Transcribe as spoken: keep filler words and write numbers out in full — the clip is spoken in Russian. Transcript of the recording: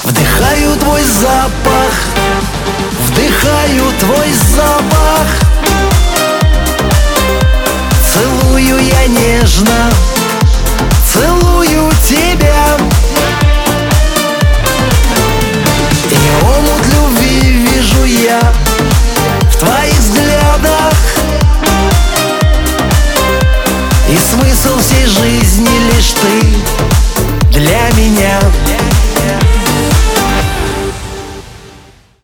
Вдыхаю твой запах, вдыхаю твой запах. Целую я нежно, целую тебя. И омут любви вижу я в твоих взглядах. И смысл всей жизни лишь ты для меня.